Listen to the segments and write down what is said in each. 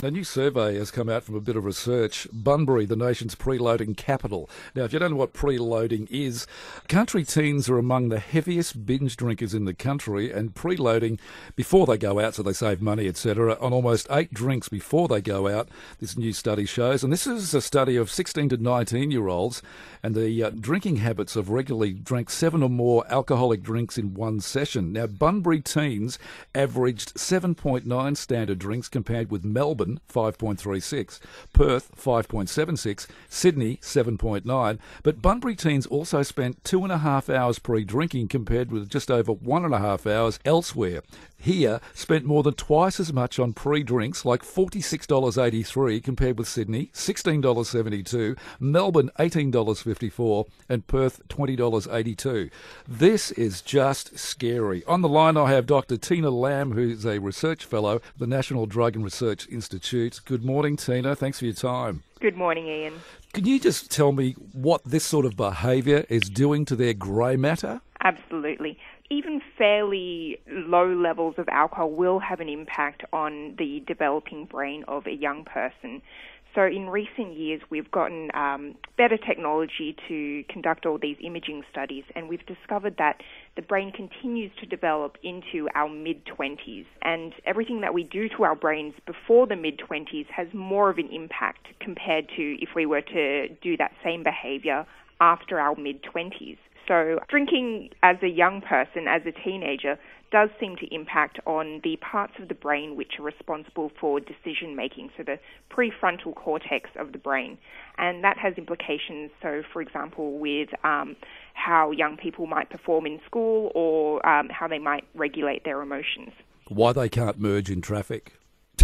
A new survey has come out from a bit of research. Bunbury, the nation's preloading capital. Now, if you don't know what preloading is, country teens are among the heaviest binge drinkers in the country, and preloading before they go out so they save money, etc., on almost 8 drinks before they go out, this new study shows. And this is a study of 16 to 19-year-olds and the drinking habits of regularly drank 7 or more alcoholic drinks in one session. Now, Bunbury teens averaged 7.9 standard drinks compared with Melbourne, 5.36, Perth, 5.76, Sydney, 7.9. But Bunbury teens also spent 2.5 hours pre-drinking compared with just over 1.5 hours elsewhere. Here, spent more than twice as much on pre-drinks, like $46.83 compared with Sydney, $16.72, Melbourne, $18.54, and Perth, $20.82. This is just scary. On the line, I have Dr. Tina Lamb, who's a research fellow at the National Drug and Research Institute. Good morning, Tina. Thanks for your time. Good morning, Ian. Can you just tell me what this sort of behaviour is doing to their grey matter? Absolutely. Even fairly low levels of alcohol will have an impact on the developing brain of a young person. So in recent years, we've gotten better technology to conduct all these imaging studies, and we've discovered that the brain continues to develop into our mid-20s. And everything that we do to our brains before the mid-20s has more of an impact compared to if we were to do that same behavior after our mid-20s. So drinking as a young person, as a teenager, does seem to impact on the parts of the brain which are responsible for decision-making, so the prefrontal cortex of the brain. And that has implications, so for example, with how young people might perform in school or how they might regulate their emotions. Why they can't merge in traffic?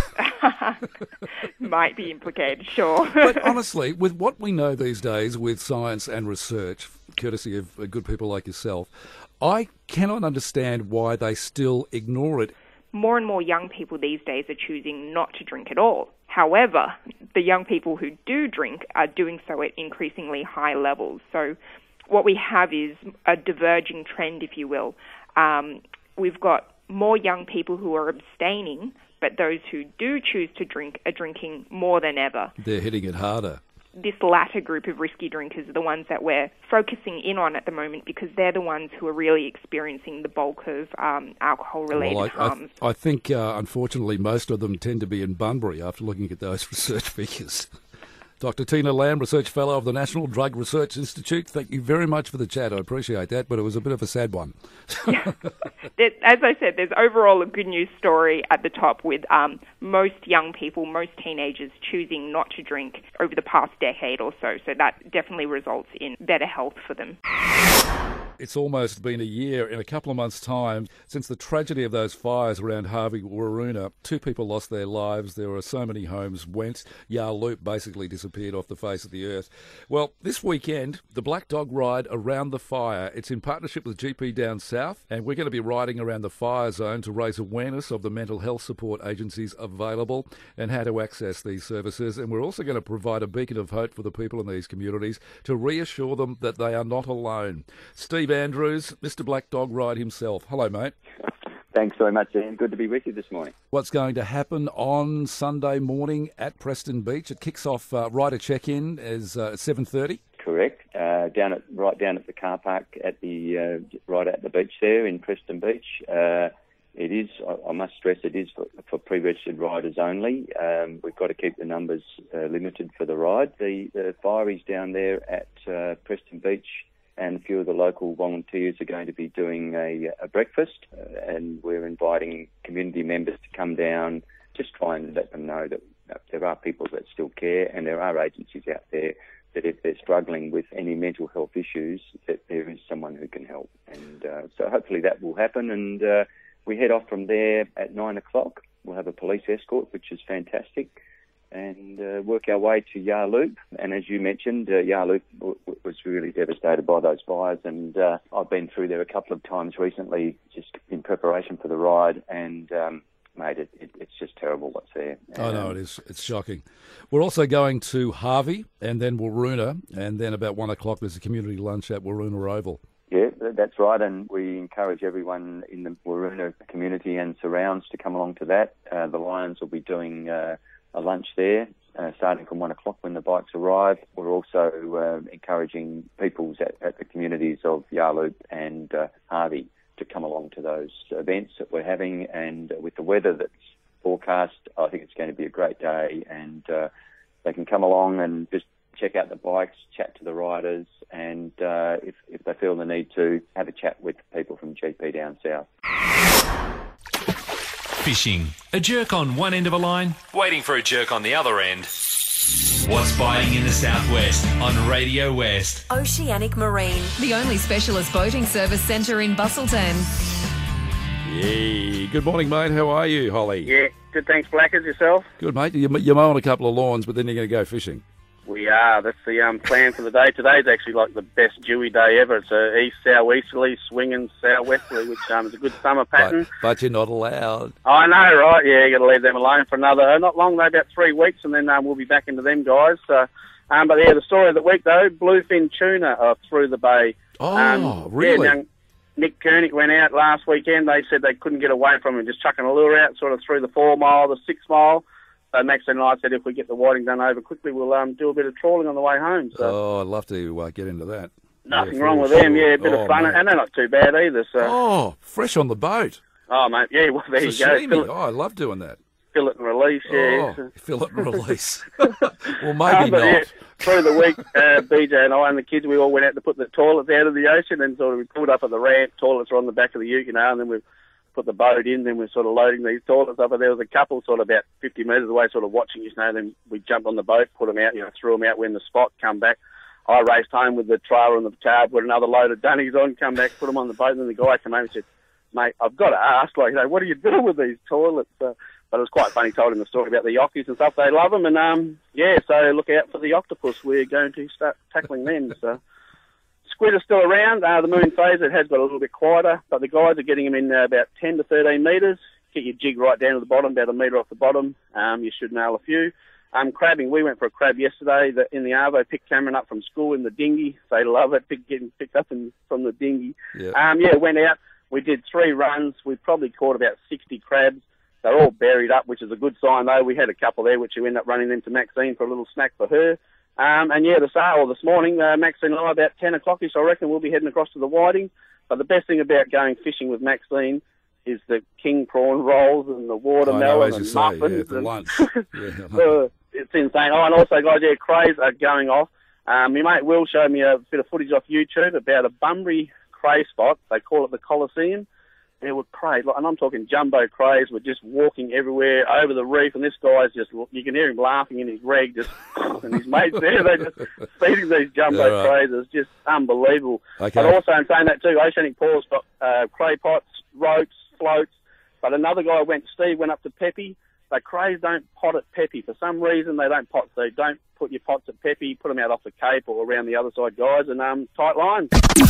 Might be implicated, sure. But honestly, with what we know these days with science and research, courtesy of good people like yourself, I cannot understand why they still ignore it. More and more young people these days are choosing not to drink at all. However, the young people who do drink are doing so at increasingly high levels. So what we have is a diverging trend, if you will. We've got more young people who are abstaining, but those who do choose to drink are drinking more than ever. They're hitting it harder. This latter group of risky drinkers are the ones that we're focusing in on at the moment because they're the ones who are really experiencing the bulk of alcohol-related harms. I think, unfortunately, most of them tend to be in Bunbury after looking at those research figures. Dr. Tina Lamb, Research Fellow of the National Drug Research Institute, thank you very much for the chat. I appreciate that, but it was a bit of a sad one. As I said, there's overall a good news story at the top with most young people, most teenagers choosing not to drink over the past decade or so. So that definitely results in better health for them. It's almost been a year, in a couple of months' time, since the tragedy of those fires around Harvey Waroona. 2 people lost their lives. There were so many homes went. Yarloop basically disappeared off the face of the earth. Well, this weekend, the Black Dog Ride Around the Fire. It's in partnership with GP Down South, and we're going to be riding around the fire zone to raise awareness of the mental health support agencies available and how to access these services. And we're also going to provide a beacon of hope for the people in these communities to reassure them that they are not alone. Steve Andrews, Mr. Black Dog Ride himself. Hello, mate. Thanks very much, Ian. Good to be with you this morning. What's going to happen on Sunday morning at Preston Beach? It kicks off rider check-in as 7:30. Correct. Right down at the car park at the right at the beach there in Preston Beach. It is. I must stress, it is for pre-registered riders only. We've got to keep the numbers limited for the ride. The fireys down there at Preston Beach and a few of the local volunteers are going to be doing a breakfast, and we're inviting community members to come down, just try and let them know that there are people that still care, and there are agencies out there that if they're struggling with any mental health issues, that there is someone who can help. And so hopefully that will happen, and we head off from there at 9 o'clock. We'll have a police escort, which is fantastic, and work our way to Yarloop. And as you mentioned, Yarloop was really devastated by those fires, and I've been through there a couple of times recently just in preparation for the ride, and mate, it's just terrible what's there. I know it is. It's shocking. We're also going to Harvey and then Waroona, and then about 1 o'clock there's a community lunch at Waroona Oval. Yeah, that's right, and we encourage everyone in the Waroona community and surrounds to come along to that. The Lions will be doing a a lunch there, starting from 1 o'clock when the bikes arrive. We're also encouraging peoples at the communities of Yarloop and Harvey to come along to those events that we're having. And with the weather that's forecast, I think it's going to be a great day, and they can come along and just check out the bikes, chat to the riders, and if they feel the need to, have a chat with people from GP down south. Fishing. A jerk on one end of a line, waiting for a jerk on the other end. What's biting in the southwest on Radio West? Oceanic Marine, the only specialist boating service centre in Busselton. Yay. Good morning, mate. How are you, Holly? Yeah, good. Thanks, Blackers. Yourself? Good, mate. You're mowing a couple of lawns, but then you're going to go fishing. We are. That's the plan for the day. Today's actually like the best dewy day ever. It's a east-southeasterly, swinging southwesterly, which is a good summer pattern. But you're not allowed. I know, right? Yeah, you got to leave them alone for another, not long though, about 3 weeks, and then we'll be back into them guys. So, but yeah, the story of the week though, bluefin tuna through the bay. Oh, really? Yeah, young Nick Koenig went out last weekend. They said they couldn't get away from him, just chucking a lure out sort of through the 4 mile, the 6 mile. So Maxine and I said if we get the whiting done over quickly, we'll do a bit of trawling on the way home. So. Oh, I'd love to get into that. Nothing wrong with them, yeah, a bit of fun. Mate. And they're not too bad either. So. Oh, fresh on the boat. Oh, mate, yeah, well, there you go. I love doing that. Fill it and release, yeah. Oh, fill it and release. Well, maybe not. Yeah, through the week, BJ and I and the kids, we all went out to put the toilets out of the ocean, and sort of we pulled up at the ramp, toilets are on the back of the ute, and then we put the boat in, then we're sort of loading these toilets up, and there was a couple sort of about 50 metres away sort of watching us, then we jumped on the boat, put them out, threw them out when the spot, come back. I raced home with the trailer and the tab, put another load of dunnies on, come back, put them on the boat, and then the guy came home and said, mate, I've got to ask, what are you doing with these toilets? But it was quite funny, told him the story about the yockies and stuff, they love them, and so look out for the octopus, we're going to start tackling them, so... Squid are still around. The moon phase, it has got a little bit quieter, but the guys are getting them in about 10 to 13 metres. Get your jig right down to the bottom, about a metre off the bottom. You should nail a few. Crabbing, we went for a crab yesterday in the Arvo, picked Cameron up from school in the dinghy. They love it, getting picked up from the dinghy. Yeah. Went out. We did 3 runs. We probably caught about 60 crabs. They're all buried up, which is a good sign, though. We had a couple there, which we ended up running them to Maxine for a little snack for her. This morning, Maxine and I, about 10 o'clock-ish, I reckon we'll be heading across to the whiting. But the best thing about going fishing with Maxine is the king prawn rolls and the watermelon and muffins. The lunch. It's insane. Oh, and also, guys, crays are going off. My mate Will showed me a bit of footage off YouTube about a Bunbury cray spot. They call it the Coliseum. There were crays, and I'm talking jumbo crays, were just walking everywhere over the reef, and this guy's just, you can hear him laughing in his reg, and his mates there, they're just feeding these jumbo crays. It's just unbelievable. Okay. But also, I'm saying that too, Oceanic Paul's got cray pots, ropes, floats, but another guy Steve went up to Pepe. The crays don't pot at Pepe. For some reason, they don't pot, so don't put your pots at Pepe, put them out off the Cape or around the other side, guys, and tight lines.